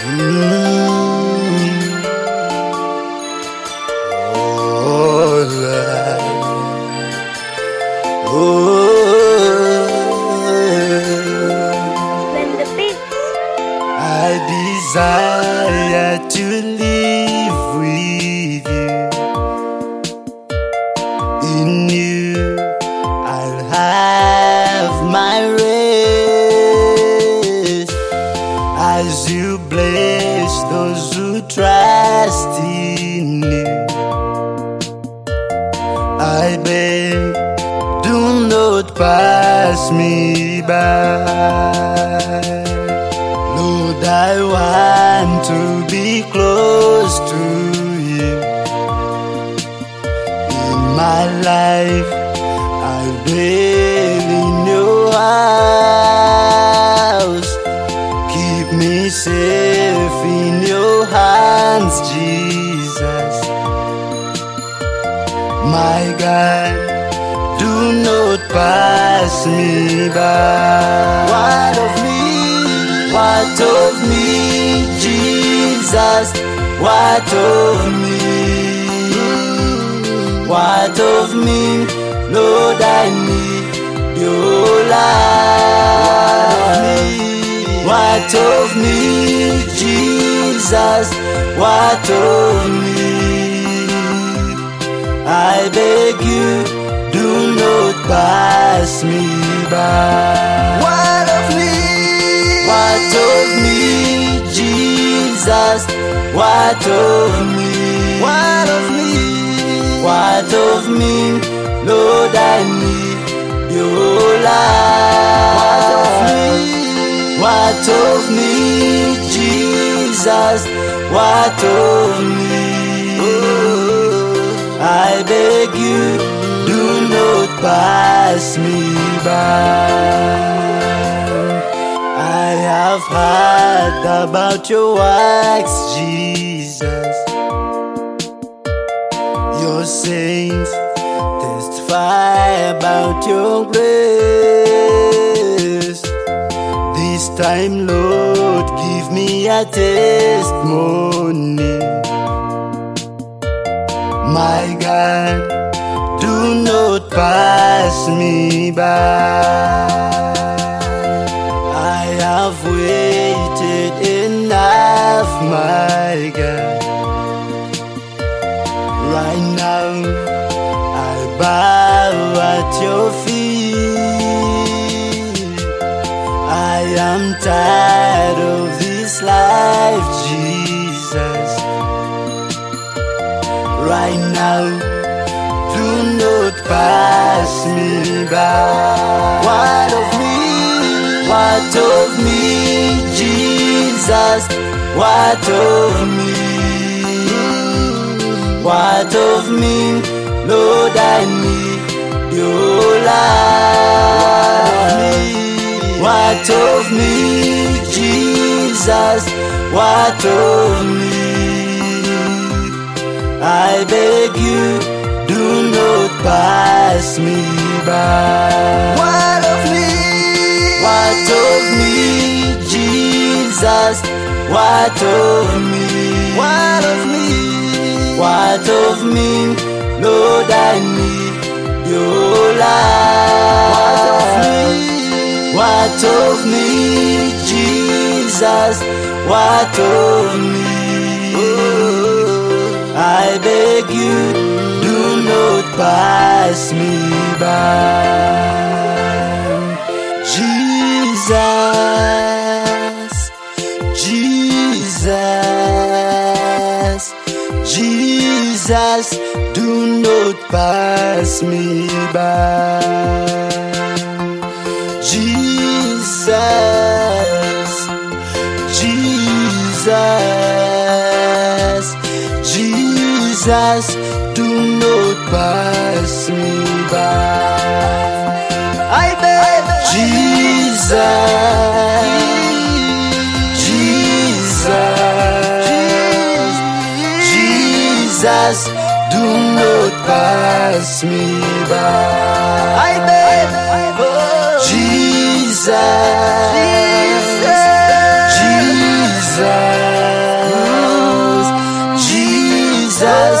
Oh, Lord. When the beats I desire to live with you. In you, I'll have my rest. As you bless those who trust in you, I beg, do not pass me by. Lord, I want to be close to you. In my life, I dwell in your house. Keep me safe in your hands, Jesus. My God, do not pass me by. What of me? What of me, Jesus? What of me? What of me? Lord, I need your love. What of me, Jesus? What of me? I beg you, do not pass me by. What of me? What of me, Jesus? What of me? What of me? What of me? Lord, I need your love. What of me, Jesus? What of me? I beg you, do not pass me by. I have heard about your works, Jesus. Your saints testify about your grace. This time, Lord, give me a testimony. My God, do not pass me by. I have waited enough, my God. Right now, I bow at your feet. I am tired of this life, Jesus. Right now, do not pass me by. What of me? What of me, Jesus? What of me? What of me? Lord, I need your love. What of me, Jesus? What of me? I beg you, do not pass me by. What of me? What of me, Jesus? What of me? What of me? What of me? Lord, I need your love. What of me, Jesus? What of me? I beg you, do not pass me by. Jesus, Jesus, Jesus, do not pass me by. Jesus, Jesus, Jesus, do not pass me by. I beg Jesus, Jesus, Jesus, do not pass me by. I beg Jesus, Jesus, Jesus. Jesus,